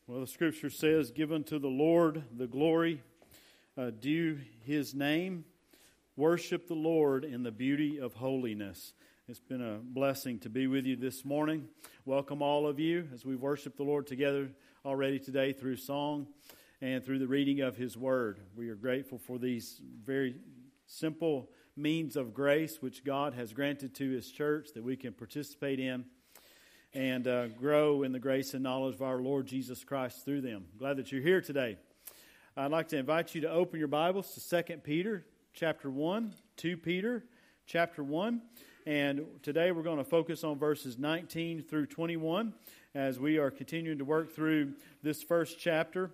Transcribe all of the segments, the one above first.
Well, the Scripture says, "Give unto the Lord the glory due His name. Worship the Lord in the beauty of holiness." It's been a blessing to be with you this morning. Welcome all of you as we worship the Lord together already today through song and through the reading of His Word. We are grateful for these very simple means of grace which God has granted to His church that we can participate in and grow in the grace and knowledge of our Lord Jesus Christ through them. Glad that you're here today. I'd like to invite you to open your Bibles to 2 Peter chapter 1, 2 Peter chapter 1. And today we're going to focus on verses 19 through 21 as we are continuing to work through this first chapter,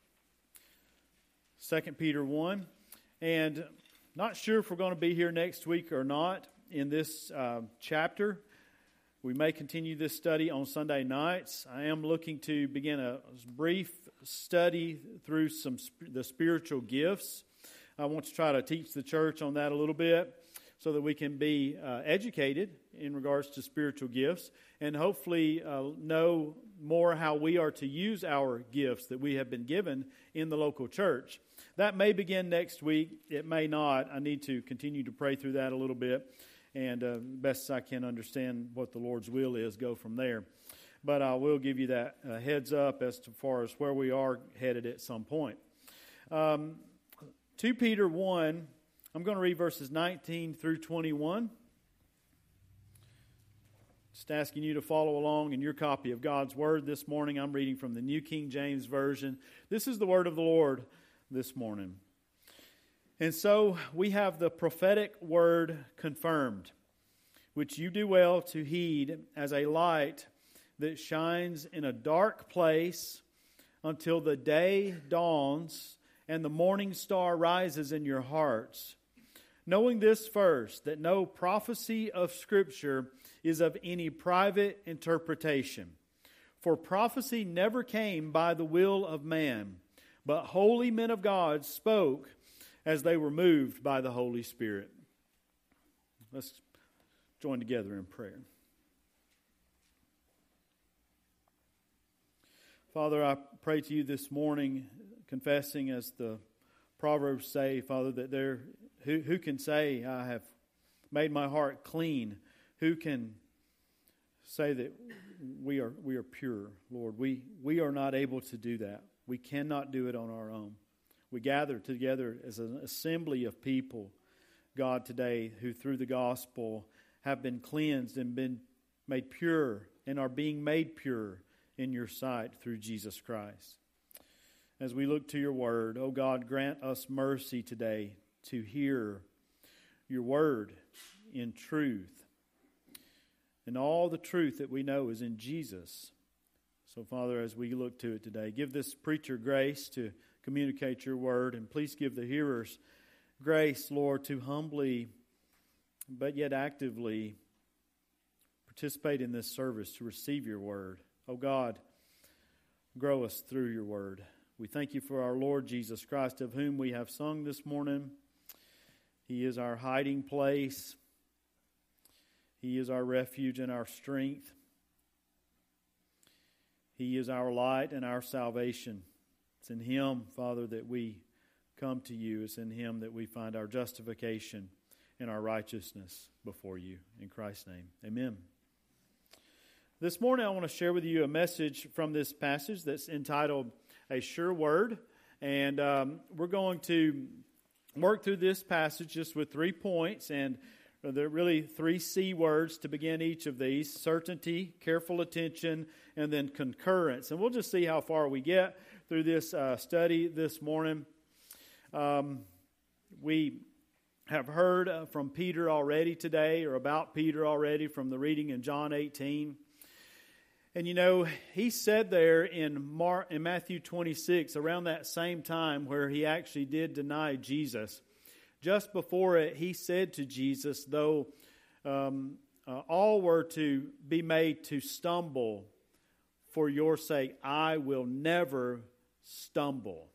2 Peter 1. And not sure if we're going to be here next week or not in this chapter. We may continue this study on Sunday nights. I am looking to begin a brief study through the spiritual gifts. I want to try to teach the church on that a little bit so that we can be educated in regards to spiritual gifts and hopefully know more how we are to use our gifts that we have been given in the local church. That may begin next week. It may not. I need to continue to pray through that a little bit. And best as I can understand what the Lord's will is, go from there. But I will give you that heads up as far as where we are headed at some point. 2 Peter 1, I'm going to read verses 19 through 21. Just asking you to follow along in your copy of God's Word this morning. I'm reading from the New King James Version. This is the Word of the Lord this morning. And so we have the prophetic word confirmed, which you do well to heed as a light that shines in a dark place until the day dawns and the morning star rises in your hearts. Knowing this first, that no prophecy of Scripture is of any private interpretation. For prophecy never came by the will of man, but holy men of God spoke as they were moved by the Holy Spirit. Let's join together in prayer. Father, I pray to you this morning, confessing as the Proverbs say, Father, that who can say, I have made my heart clean? Who can say that we are pure, Lord? We are not able to do that. We cannot do it on our own. We gather together as an assembly of people, God, today, who through the gospel have been cleansed and been made pure and are being made pure in your sight through Jesus Christ. As we look to your word, oh God, grant us mercy today to hear your word in truth. And all the truth that we know is in Jesus. So, Father, as we look to it today, give this preacher grace to communicate your word, and please give the hearers grace, Lord, to humbly but yet actively participate in this service to receive your word. Oh God, grow us through your word. We thank you for our Lord Jesus Christ, of whom we have sung this morning. He is our hiding place. He is our refuge and our strength. He is our light and our salvation. It's in Him, Father, that we come to you. It's in Him that we find our justification and our righteousness before you. In Christ's name, amen. This morning I want to share with you a message from this passage that's entitled A Sure Word. And we're going to work through this passage just with 3 points. And there are really 3 C words to begin each of these: certainty, careful attention, and then concurrence. And we'll just see how far we get through this study this morning. We have heard from Peter already today, or about Peter already, from the reading in John 18. And you know, he said there in Matthew 26, around that same time where he actually did deny Jesus, just before it, he said to Jesus, though all were to be made to stumble for your sake, I will never stumble.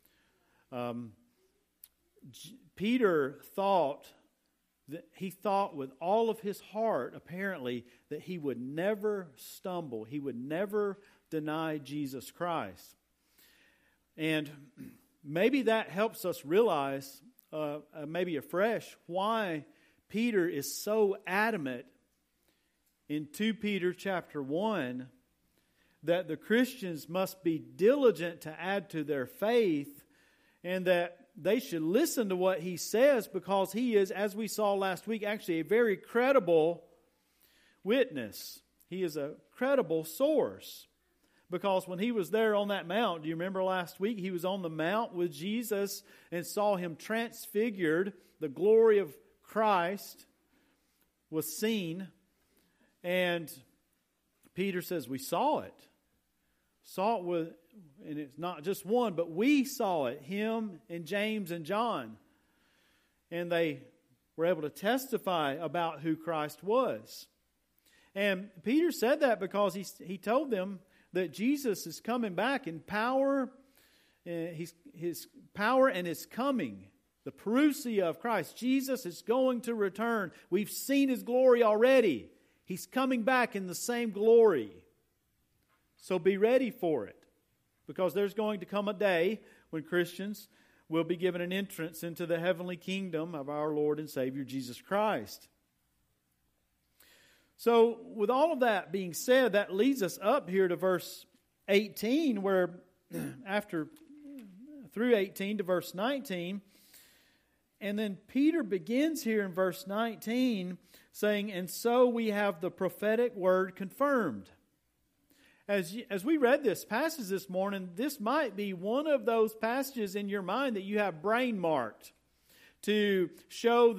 Peter thought he thought with all of his heart, apparently, that he would never stumble. He would never deny Jesus Christ. And maybe that helps us realize, maybe afresh, why Peter is so adamant in 2 Peter chapter 1 that the Christians must be diligent to add to their faith, and that they should listen to what he says, because he is, as we saw last week, actually a very credible witness. He is a credible source. Because when he was there on that mount, do you remember last week? He was on the mount with Jesus and saw him transfigured. The glory of Christ was seen. And Peter says, we saw it. Saw it with, and it's not just one, but we saw it, him and James and John. And they were able to testify about who Christ was. And Peter said that because he told them that Jesus is coming back in power. His power and His coming. The parousia of Christ. Jesus is going to return. We've seen His glory already. He's coming back in the same glory. So be ready for it. Because there's going to come a day when Christians will be given an entrance into the heavenly kingdom of our Lord and Savior Jesus Christ. So, with all of that being said, that leads us up here to verse 18, where through 18 to verse 19, and then Peter begins here in verse 19 saying, and so we have the prophetic word confirmed. As we read this passage this morning, this might be one of those passages in your mind that you have brain marked to show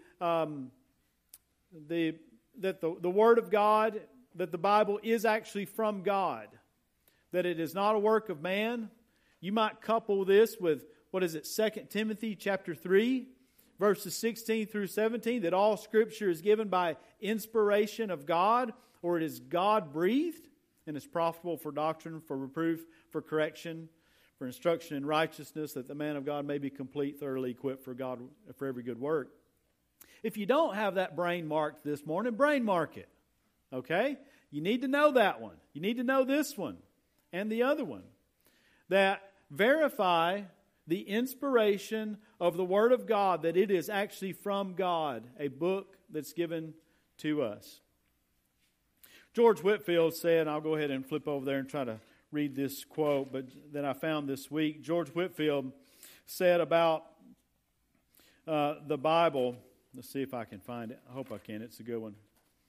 that the Word of God, that the Bible is actually from God, that it is not a work of man. You might couple this with, 2 Timothy chapter 3, verses 16 through 17, that all Scripture is given by inspiration of God, or it is God-breathed, and is profitable for doctrine, for reproof, for correction, for instruction in righteousness, that the man of God may be complete, thoroughly equipped for every good work. If you don't have that brain marked this morning, brain mark it. Okay? You need to know that one. You need to know this one and the other one. That verify the inspiration of the Word of God, that it is actually from God, a book that's given to us. George Whitefield said, and I'll go ahead and flip over there and try to read this quote that I found this week. George Whitefield said about the Bible. Let's see if I can find it. I hope I can. It's a good one.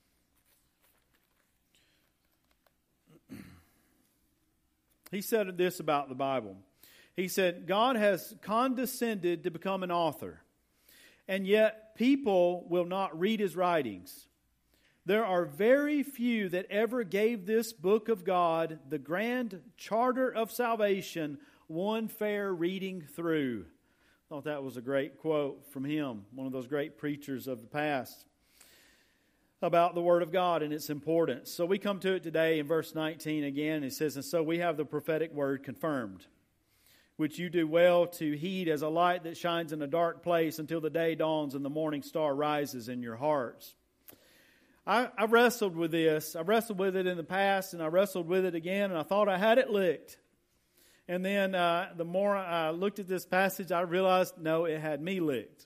He said this about the Bible. He said, God has condescended to become an author, and yet people will not read His writings. There are very few that ever gave this book of God, the grand charter of salvation, one fair reading through. I thought that was a great quote from him, one of those great preachers of the past, about the Word of God and its importance. So we come to it today in verse 19 again. It says, and so we have the prophetic word confirmed, which you do well to heed as a light that shines in a dark place until the day dawns and the morning star rises in your hearts. I wrestled with this. I wrestled with it in the past, and I wrestled with it again, and I thought I had it licked. And then the more I looked at this passage, I realized, no, it had me licked.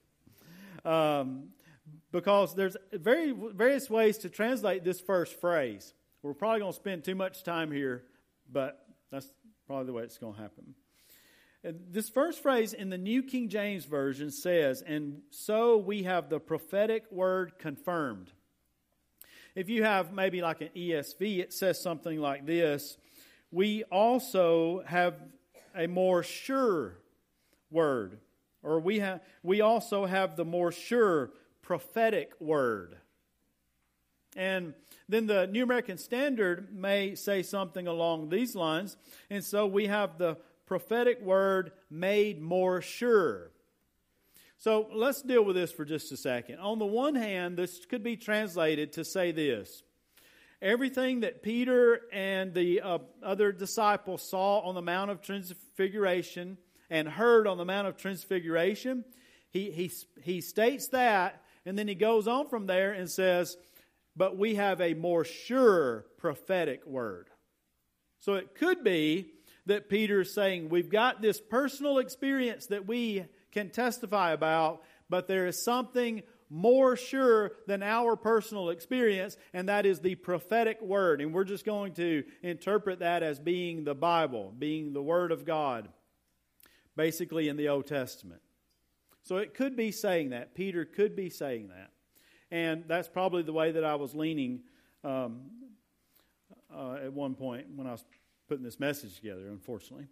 Because there's various ways to translate this first phrase. We're probably going to spend too much time here, but that's probably the way it's going to happen. And this first phrase in the New King James Version says, and so we have the prophetic word confirmed. If you have maybe like an ESV, it says something like this. We also have a more sure word. Or we also have the more sure prophetic word. And then the New American Standard may say something along these lines. And so we have the prophetic word made more sure. So let's deal with this for just a second. On the one hand, this could be translated to say this. Everything that Peter and the other disciples saw on the Mount of Transfiguration and heard on the Mount of Transfiguration, he states that, and then he goes on from there and says, but we have a more sure prophetic word. So it could be that Peter is saying, we've got this personal experience that we can testify about, but there is something more sure than our personal experience, and that is the prophetic word. And we're just going to interpret that as being the Bible, being the Word of God, basically in the Old Testament. So it could be saying that. Peter could be saying that. And that's probably the way that I was leaning at one point when I was putting this message together, unfortunately.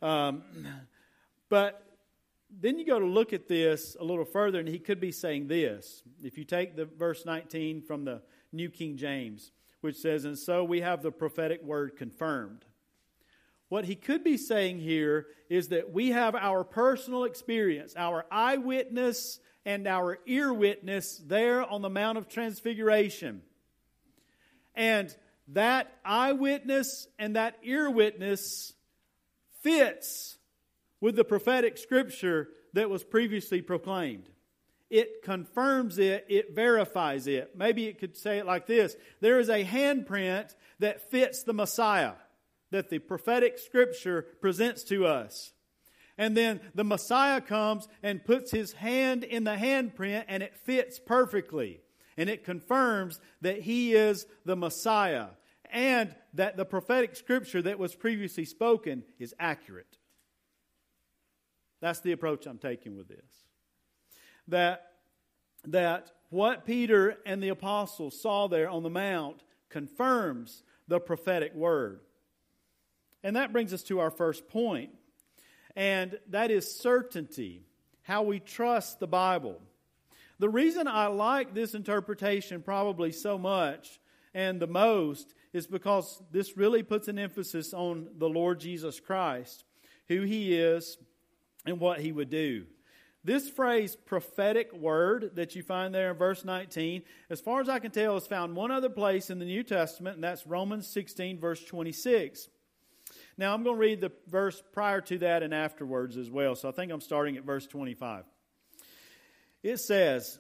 But then you go to look at this a little further, and he could be saying this. If you take the verse 19 from the New King James, which says, "And so we have the prophetic word confirmed." What he could be saying here is that we have our personal experience, our eyewitness and our ear witness there on the Mount of Transfiguration. And that eyewitness and that ear witness fits with the prophetic scripture that was previously proclaimed. It confirms it, it verifies it. Maybe it could say it like this: there is a handprint that fits the Messiah that the prophetic scripture presents to us. And then the Messiah comes and puts his hand in the handprint, and it fits perfectly. And it confirms that he is the Messiah, and that the prophetic scripture that was previously spoken is accurate. That's the approach I'm taking with this. That what Peter and the apostles saw there on the Mount confirms the prophetic word. And that brings us to our first point. And that is certainty, how we trust the Bible. The reason I like this interpretation probably so much and the most is because this really puts an emphasis on the Lord Jesus Christ, who He is and what He would do. This phrase, prophetic word, that you find there in verse 19, as far as I can tell, is found one other place in the New Testament, and that's Romans 16, verse 26. Now, I'm going to read the verse prior to that and afterwards as well, so I think I'm starting at verse 25. It says,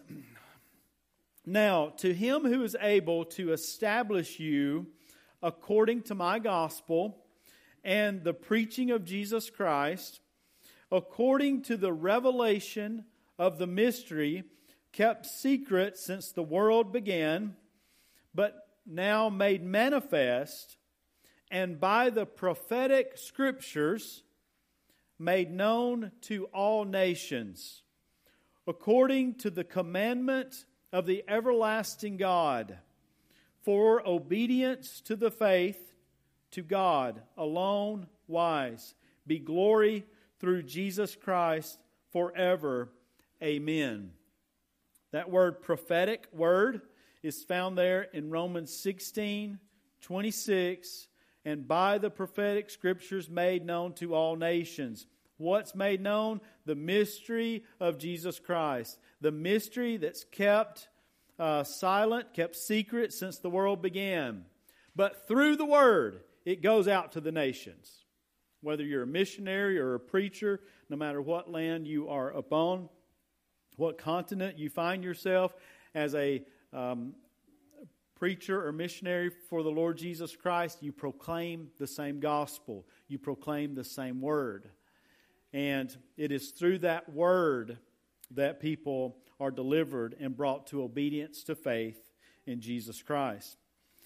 "Now, to Him who is able to establish you according to my gospel and the preaching of Jesus Christ, according to the revelation of the mystery kept secret since the world began, but now made manifest, and by the prophetic scriptures made known to all nations, according to the commandment of the everlasting God, for obedience to the faith, to God alone wise, be glory through Jesus Christ forever. Amen." That word, prophetic word, is found there in Romans 16, 26, and by the prophetic scriptures made known to all nations. What's made known? The mystery of Jesus Christ. The mystery that's kept silent, kept secret since the world began. But through the word, it goes out to the nations. Whether you're a missionary or a preacher, no matter what land you are upon, what continent you find yourself as a preacher or missionary for the Lord Jesus Christ, you proclaim the same gospel. You proclaim the same word. And it is through that word that people are delivered and brought to obedience to faith in Jesus Christ.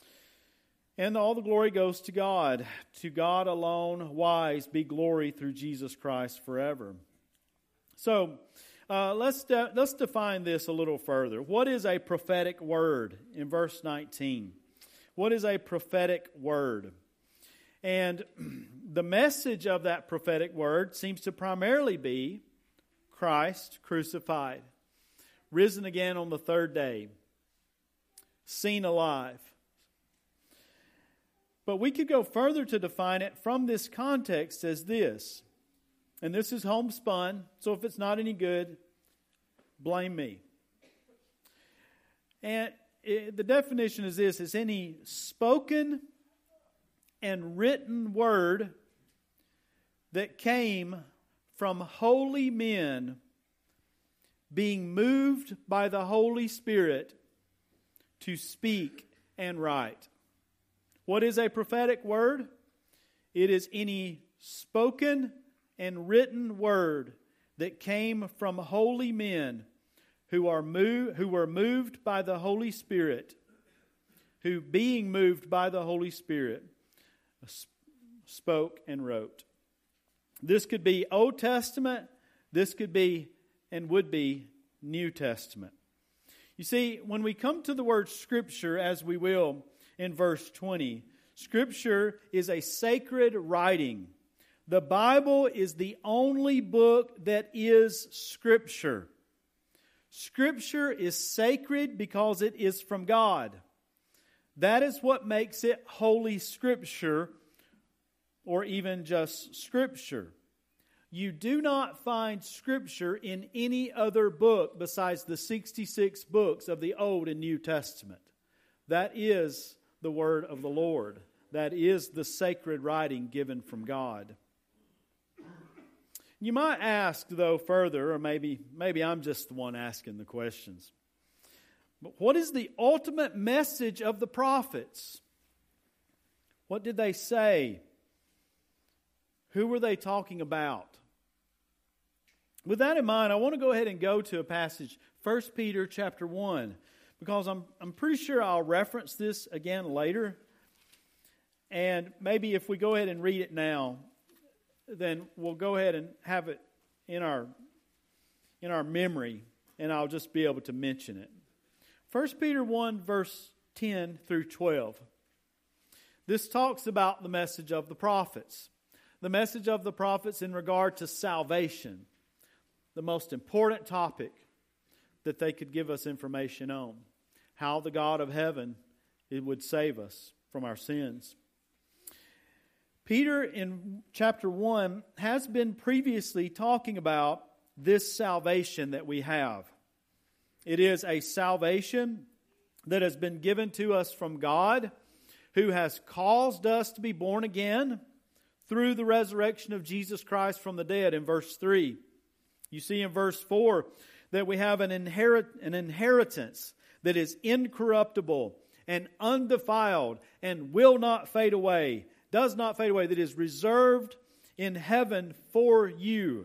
And all the glory goes to God. To God alone wise be glory through Jesus Christ forever. So let's define this a little further. What is a prophetic word in verse 19? What is a prophetic word? And the message of that prophetic word seems to primarily be Christ crucified, risen again on the third day, seen alive. But we could go further to define it from this context as this. And this is homespun, so if it's not any good, blame me. And the definition is this: is any spoken and written word that came from holy men being moved by the Holy Spirit to speak and write. What is a prophetic word? It is any spoken and written word that came from holy men who were moved by the Holy Spirit, who being moved by the Holy Spirit spoke and wrote. This could be Old Testament, this could be and would be New Testament. You see, when we come to the word Scripture, as we will in verse 20, Scripture is a sacred writing. The Bible is the only book that is Scripture. Scripture is sacred because it is from God. That is what makes it Holy Scripture, or even just Scripture. You do not find Scripture in any other book besides the 66 books of the Old and New Testament. That is the Word of the Lord. That is the sacred writing given from God. You might ask, though, further, or maybe I'm just the one asking the questions. But what is the ultimate message of the prophets? What did they say? Who were they talking about? With that in mind, I want to go ahead and go to a passage, 1 Peter chapter 1, because I'm pretty sure I'll reference this again later. And maybe if we go ahead and read it now, then we'll go ahead and have it in our memory, and I'll just be able to mention it. 1 Peter 1, verse 10 through 12. This talks about the message of the prophets. The message of the prophets in regard to salvation, the most important topic that they could give us information on. How the God of heaven would save us from our sins. Peter in chapter 1 has been previously talking about this salvation that we have. It is a salvation that has been given to us from God, who has caused us to be born again through the resurrection of Jesus Christ from the dead in verse 3. You see in verse 4 that we have an inheritance that is incorruptible and undefiled and will not fade away, does not fade away, that is reserved in heaven for you.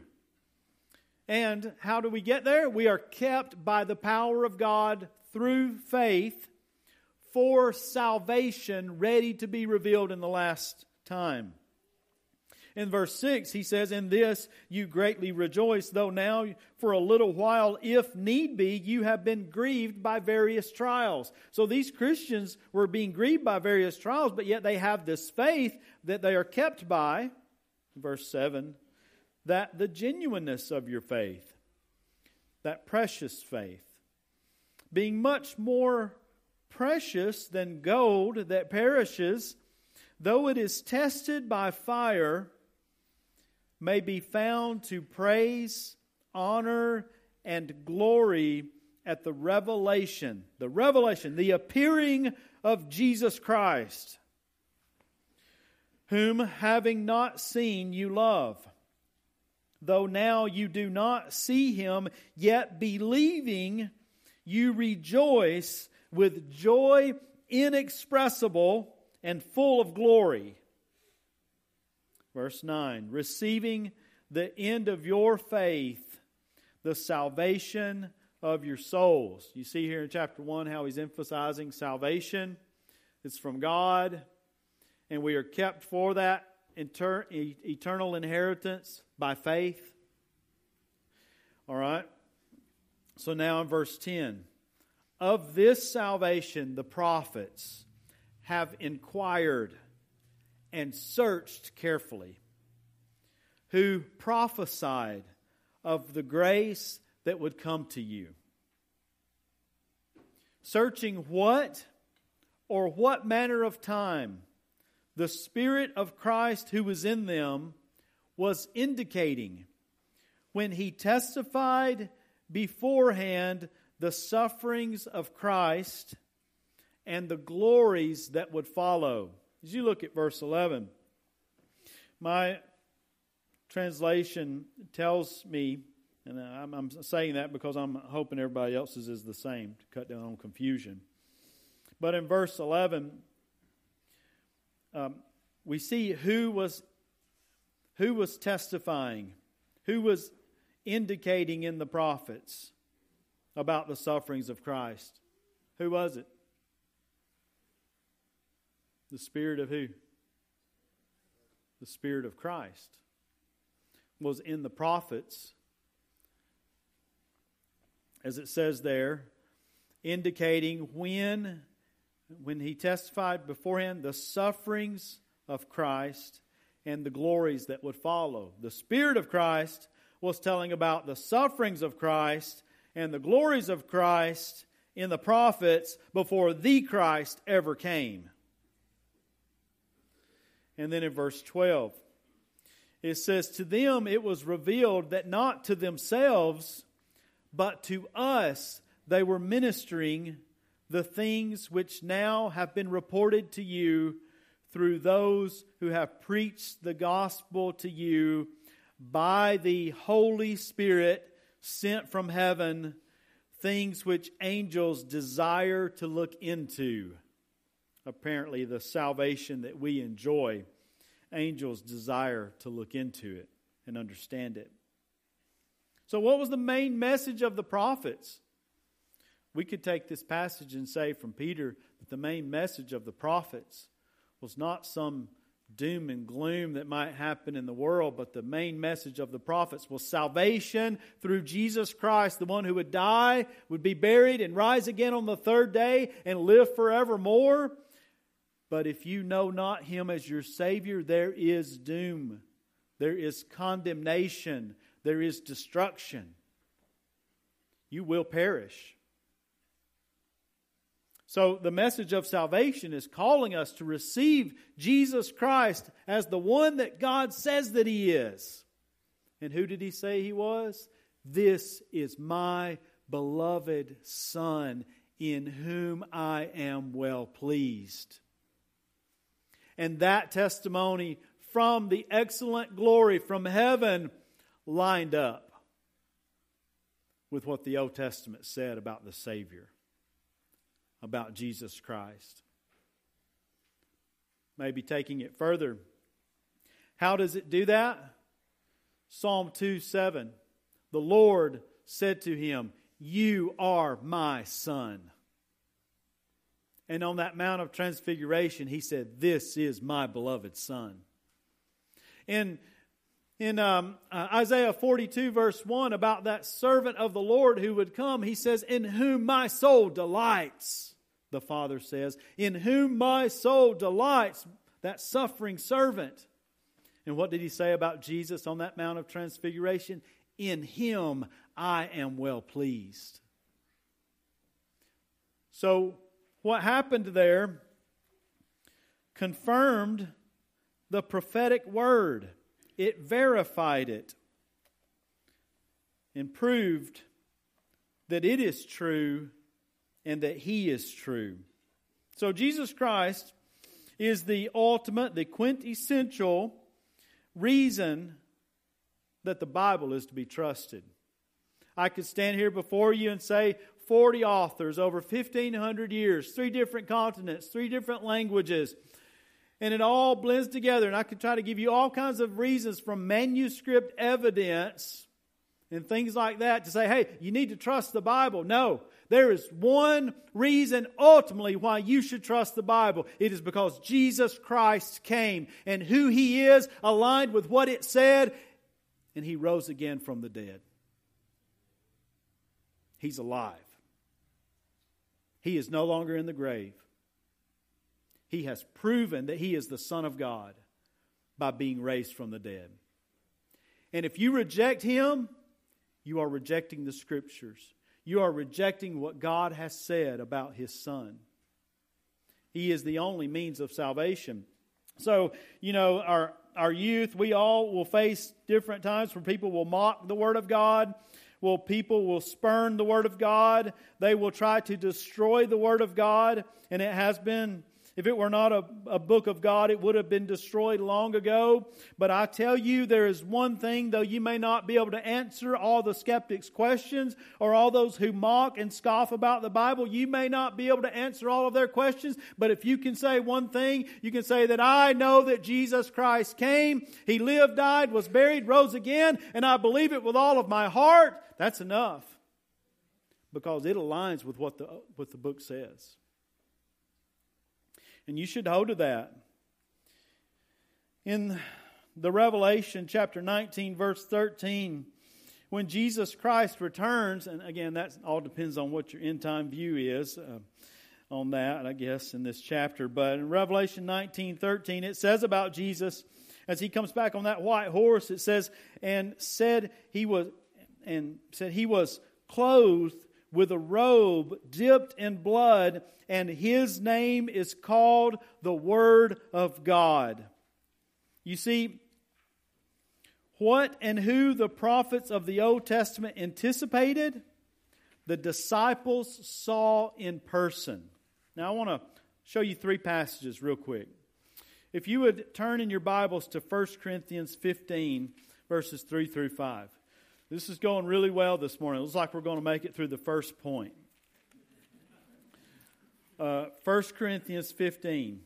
And how do we get there? We are kept by the power of God through faith for salvation ready to be revealed in the last time. In verse 6, he says, "In this you greatly rejoice, though now for a little while, if need be, you have been grieved by various trials." So these Christians were being grieved by various trials, but yet they have this faith that they are kept by. Verse 7, that the genuineness of your faith, that precious faith, being much more precious than gold that perishes, though it is tested by fire, may be found to praise, honor, and glory at the revelation, the appearing of Jesus Christ, whom having not seen you love, though now you do not see Him, yet believing you rejoice with joy inexpressible and full of glory. Verse 9, receiving the end of your faith, the salvation of your souls. You see here in chapter 1 how he's emphasizing salvation. It's from God, and we are kept for that eternal inheritance by faith. All right. So now in verse 10, of this salvation the prophets have inquired and searched carefully, who prophesied of the grace that would come to you. Searching what or what manner of time the Spirit of Christ who was in them was indicating when He testified beforehand the sufferings of Christ and the glories that would follow. As you look at verse 11, my translation tells me, and I'm saying that because I'm hoping everybody else's is the same to cut down on confusion. But in verse 11, we see who was testifying, who was indicating in the prophets about the sufferings of Christ. Who was it? The Spirit of who? The Spirit of Christ was in the prophets, as it says there, indicating when he testified beforehand the sufferings of Christ and the glories that would follow. The Spirit of Christ was telling about the sufferings of Christ and the glories of Christ in the prophets before the Christ ever came. And then in verse 12, it says, "To them it was revealed that not to themselves, but to us they were ministering the things which now have been reported to you through those who have preached the gospel to you by the Holy Spirit sent from heaven, things which angels desire to look into." Apparently, the salvation that we enjoy, angels desire to look into it and understand it. So what was the main message of the prophets? We could take this passage and say from Peter that the main message of the prophets was not some doom and gloom that might happen in the world, but the main message of the prophets was salvation through Jesus Christ, the one who would die, would be buried, and rise again on the third day and live forevermore. But if you know not Him as your Savior, there is doom, there is condemnation, there is destruction. You will perish. So the message of salvation is calling us to receive Jesus Christ as the one that God says that He is. And who did He say He was? "This is my beloved Son, in whom I am well pleased." And that testimony from the excellent glory from heaven lined up with what the Old Testament said about the Savior, about Jesus Christ. Maybe taking it further. How does it do that? Psalm 2:7. "The Lord said to him, 'You are my Son.' And on that Mount of Transfiguration, He said, 'This is my beloved Son.'" In Isaiah 42 verse 1, about that servant of the Lord who would come, He says, "In whom my soul delights," the Father says. "In whom my soul delights," that suffering servant. And what did He say about Jesus on that Mount of Transfiguration? "In Him I am well pleased." So what happened there confirmed the prophetic word. It verified it and proved that it is true and that He is true. So Jesus Christ is the ultimate, the quintessential reason that the Bible is to be trusted. I could stand here before you and say 40 authors over 1,500 years, 3 different continents, 3 different languages, and it all blends together. And I could try to give you all kinds of reasons from manuscript evidence and things like that to say, hey, you need to trust the Bible. No, there is one reason ultimately why you should trust the Bible. It is because Jesus Christ came, and who He is aligned with what it said, and He rose again from the dead. He's alive. He is no longer in the grave. He has proven that He is the Son of God by being raised from the dead. And if you reject Him, you are rejecting the Scriptures. You are rejecting what God has said about His Son. He is the only means of salvation. So, our youth, we all will face different times where people will mock the Word of God. Well, people will spurn the Word of God. They will try to destroy the Word of God. And it has been If it were not a book of God, it would have been destroyed long ago. But I tell you, there is one thing, though you may not be able to answer all the skeptics' questions or all those who mock and scoff about the Bible, you may not be able to answer all of their questions. But if you can say one thing, you can say that I know that Jesus Christ came, He lived, died, was buried, rose again, and I believe it with all of my heart. That's enough. Because it aligns with what the book says. And you should hold to that. In the Revelation chapter 19 verse 13, when Jesus Christ returns, and again that all depends on what your end time view is on that, I guess, in this chapter. But in Revelation 19:13, it says about Jesus, as He comes back on that white horse, it says, and said he was clothed with a robe dipped in blood, and His name is called the Word of God. You see, what and who the prophets of the Old Testament anticipated, the disciples saw in person. Now I want to show you 3 passages real quick. If you would turn in your Bibles to 1 Corinthians 15, verses 3 through 5. This is going really well this morning. It looks like we're going to make it through the first point. 1 Corinthians 15.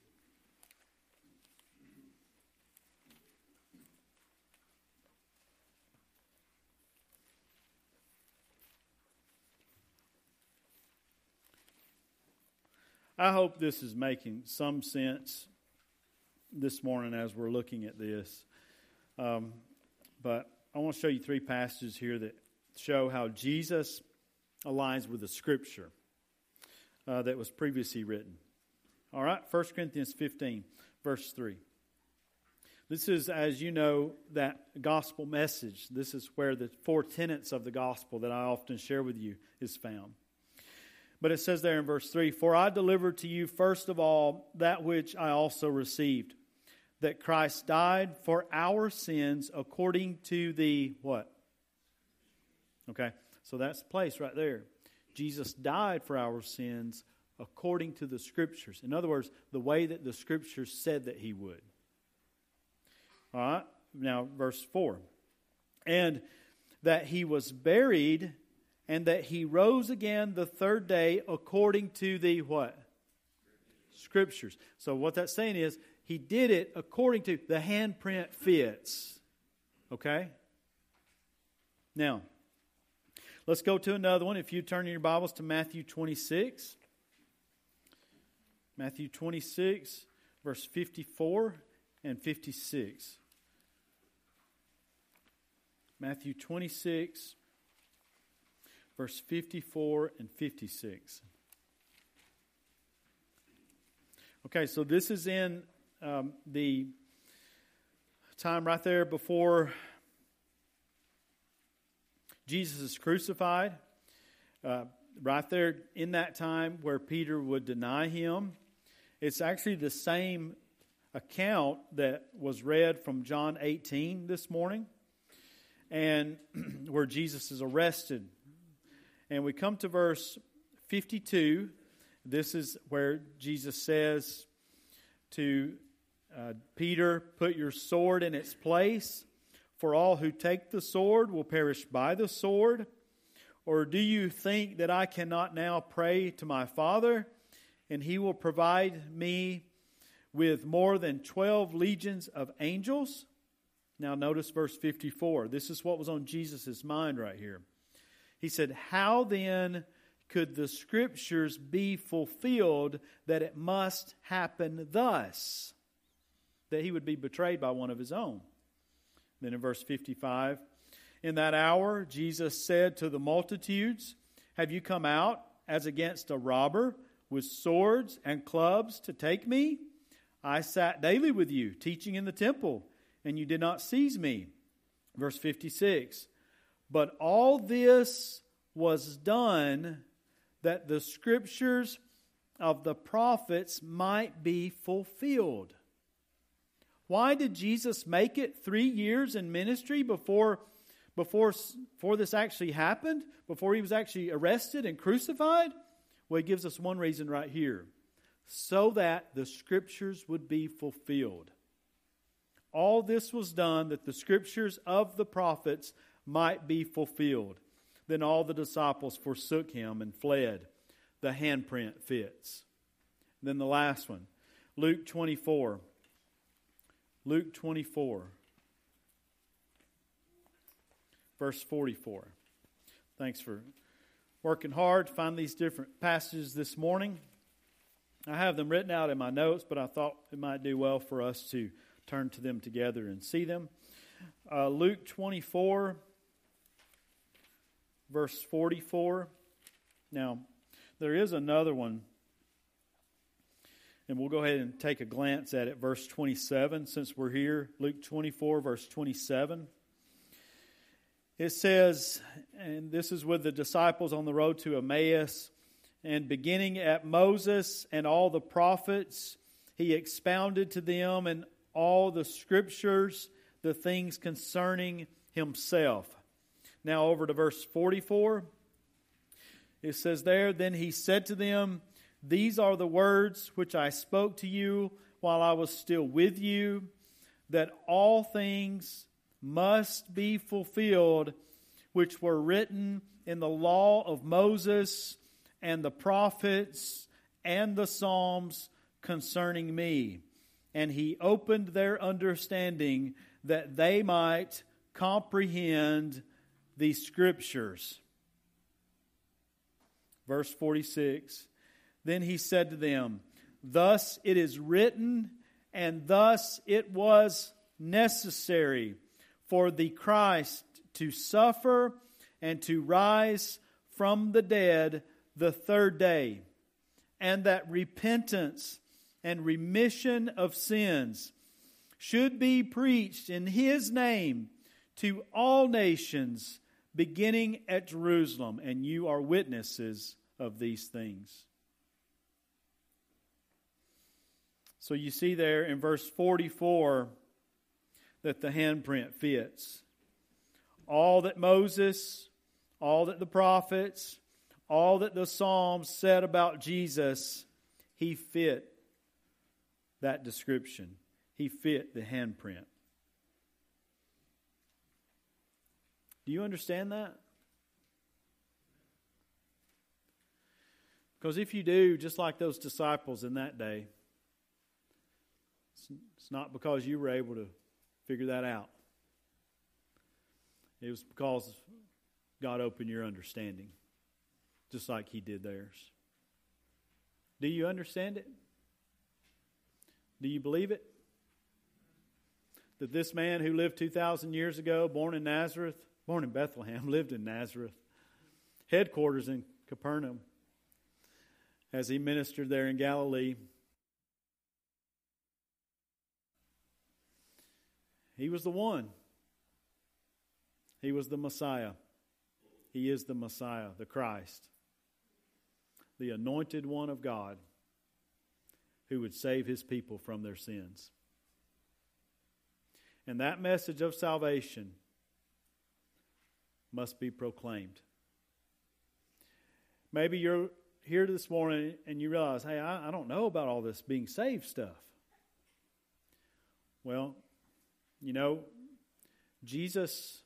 I hope this is making some sense this morning as we're looking at this. But I want to show you 3 passages here that show how Jesus aligns with the Scripture that was previously written. All right, 1 Corinthians 15, verse 3. This is, as you know, that gospel message. This is where the 4 tenets of the gospel that I often share with you is found. But it says there in verse 3, "For I delivered to you first of all that which I also received, that Christ died for our sins according to the" what? Okay, so that's the place right there. Jesus died for our sins according to the Scriptures. In other words, the way that the Scriptures said that He would. All right, now verse 4. "And that He was buried, and that He rose again the 3rd day according to the" what? Scriptures. So what that's saying is, He did it according to the handprint fits. Okay? Now, let's go to another one. If you turn in your Bibles to Matthew 26. Matthew 26, verse 54 and 56. Matthew 26, verse 54 and 56. Okay, so this is in the time right there before Jesus is crucified. Right there in that time where Peter would deny Him. It's actually the same account that was read from John 18 this morning, and where Jesus is arrested. And we come to verse 52. This is where Jesus says to Peter, "Put your sword in its place, for all who take the sword will perish by the sword. Or do you think that I cannot now pray to my Father, and He will provide me with more than 12 legions of angels?" Now notice verse 54. This is what was on Jesus' mind right here. He said, "How then could the Scriptures be fulfilled that it must happen thus?" That He would be betrayed by one of His own. Then in verse 55, "In that hour Jesus said to the multitudes, Have you come out as against a robber with swords and clubs to take me? I sat daily with you, teaching in the temple, and you did not seize me." Verse 56, "But all this was done that the Scriptures of the prophets might be fulfilled." Why did Jesus make it 3 years in ministry before this actually happened? Before He was actually arrested and crucified? Well, He gives us one reason right here. so that the Scriptures would be fulfilled. All this was done that the Scriptures of the prophets might be fulfilled. Then all the disciples forsook him and fled. The handprint fits. Then the last one, Luke 24. Luke 24, verse 44. Thanks for working hard to find these different passages this morning. I have them written out in my notes, but I thought it might do well for us to turn to them together and see them. Luke 24, verse 44. Now, there is another one, and we'll go ahead and take a glance at it, verse 27, since we're here. Luke 24, verse 27. It says, and this is with the disciples on the road to Emmaus, and beginning at Moses and all the prophets, he expounded to them in all the Scriptures the things concerning himself. Now over to verse 44. It says there, then he said to them, these are the words which I spoke to you while I was still with you, that all things must be fulfilled which were written in the law of Moses and the prophets and the Psalms concerning me. And he opened their understanding that they might comprehend the Scriptures. Verse 46. Then he said to them, thus it is written, and thus it was necessary for the Christ to suffer and to rise from the dead the third day, and that repentance and remission of sins should be preached in His name to all nations, beginning at Jerusalem, and you are witnesses of these things. So you see there in verse 44 that the handprint fits. All that Moses, all that the prophets, all that the Psalms said about Jesus, He fit that description. He fit the handprint. Do you understand that? Because if you do, just like those disciples in that day, it's not because you were able to figure that out. It was because God opened your understanding, just like He did theirs. Do you understand it? Do you believe it? That this man who lived 2,000 years ago, born in Bethlehem, lived in Nazareth, headquarters in Capernaum, as he ministered there in Galilee, He was the one. He was the Messiah. He is the Messiah, the Christ, the anointed one of God who would save His people from their sins. And that message of salvation must be proclaimed. Maybe you're here this morning and you realize, hey, I don't know about all this being saved stuff. Well, you know, Jesus,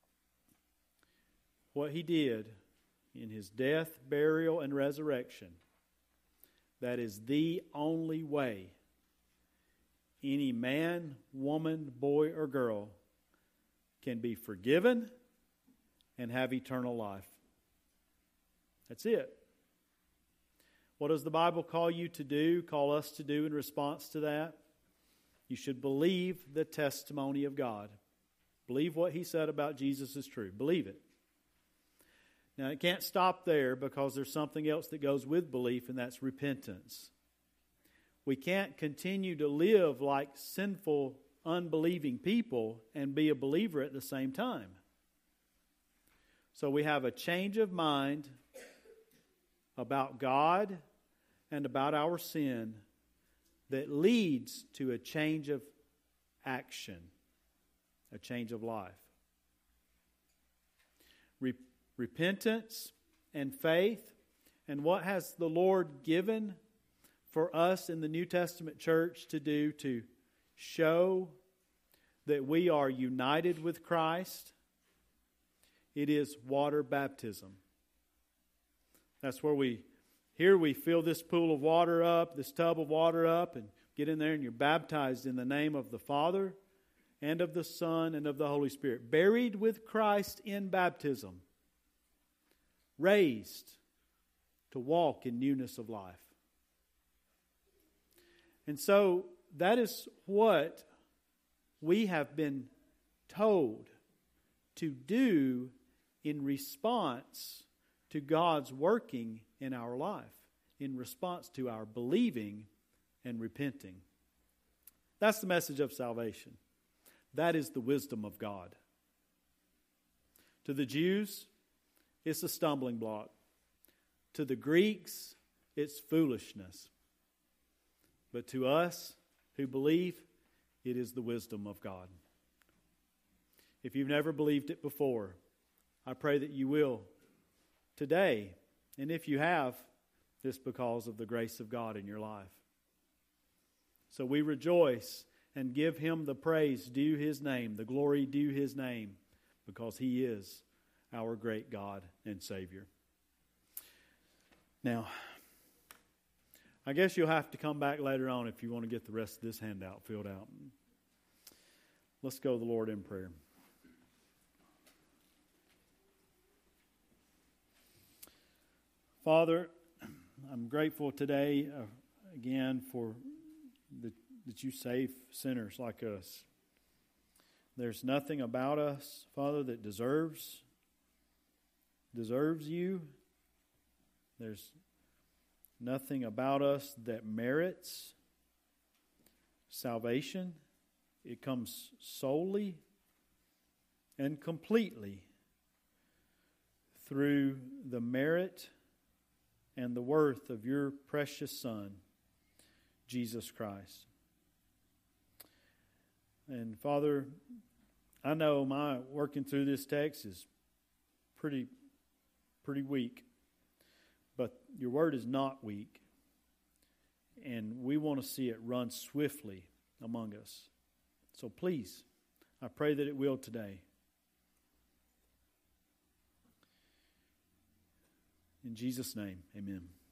what He did in His death, burial, and resurrection, that is the only way any man, woman, boy, or girl can be forgiven and have eternal life. That's it. What does the Bible call you to do, call us to do in response to that? You should believe the testimony of God. Believe what He said about Jesus is true. Believe it. Now, it can't stop there because there's something else that goes with belief, and that's repentance. We can't continue to live like sinful, unbelieving people and be a believer at the same time. So we have a change of mind about God and about our sin that leads to a change of action, a change of life. Repentance and faith. And what has the Lord given for us in the New Testament church to do to show that we are united with Christ, it is water baptism. That's where we fill this pool of water up, this tub of water up, and get in there and you're baptized in the name of the Father and of the Son and of the Holy Spirit. Buried with Christ in baptism. Raised to walk in newness of life. And so that is what we have been told to do in response to God's working in our life, in response to our believing and repenting. That's the message of salvation. That is the wisdom of God. To the Jews, it's a stumbling block. To the Greeks, it's foolishness. But to us who believe, it is the wisdom of God. If you've never believed it before, I pray that you will today. And if you have, it's because of the grace of God in your life. So we rejoice and give Him the praise due His name, the glory due His name, because He is our great God and Savior. Now, I guess you'll have to come back later on if you want to get the rest of this handout filled out. Let's go to the Lord in prayer. Father, I'm grateful today again for that you save sinners like us. There's nothing about us, Father, that deserves you. There's nothing about us that merits salvation. It comes solely and completely through the merit and the worth of your precious Son, Jesus Christ. And Father, I know my working through this text is pretty weak, but your word is not weak, and we want to see it run swiftly among us. So please, I pray that it will today. In Jesus' name, amen.